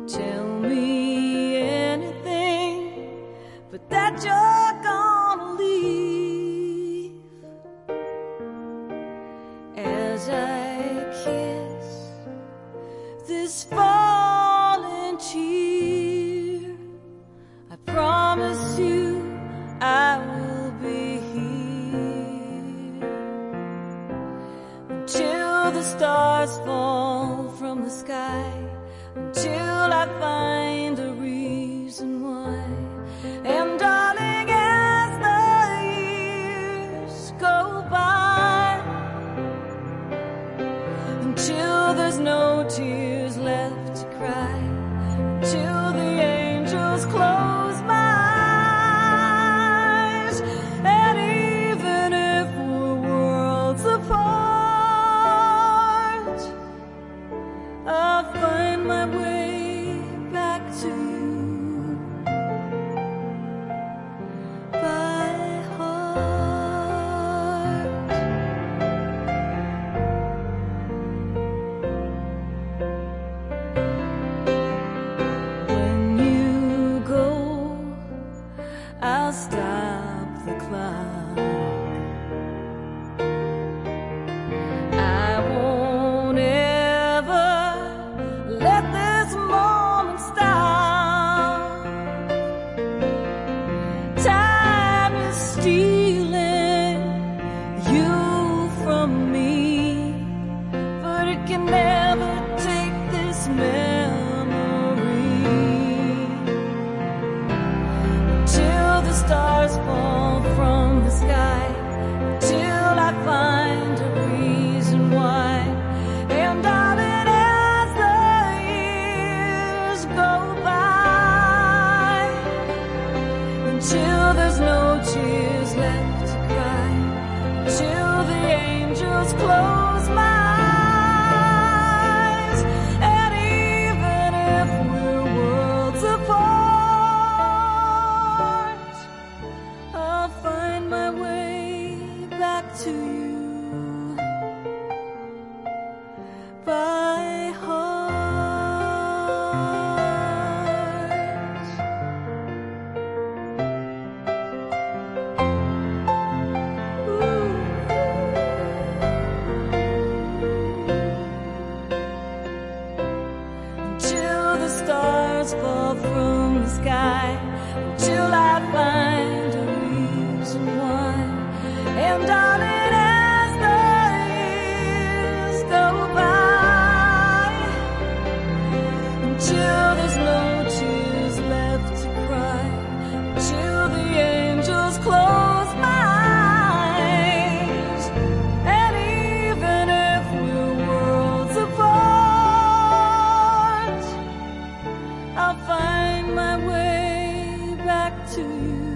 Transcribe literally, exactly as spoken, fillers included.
tell me anything but that you're gonna leave. As I kiss this falling tear, I promise you I will be here until the stars fall from the sky, until I find a reason why. And darling, as the years go by, until there's no tears left to cry, until the angels close my eyes, and even if we're worlds apart, I'll find my way back to you by heart. When you go, I'll stop the clock. I won't ever let this moment stop. Time is stealing you from me, but it can never take this memory. Till the stars fall from the sky, till I find a reason why. And darling, as the years go by, until there's no tears left to cry, till the angels close my eyes, and even if we're worlds apart, I'll find my way back to you by heart. Ooh. Until the stars fall from the sky, until I find a reason why. And darling, as the years go by, until there's no tears left to cry, until the angels close my eyes, and even if we're worlds apart, I'll find my way back to you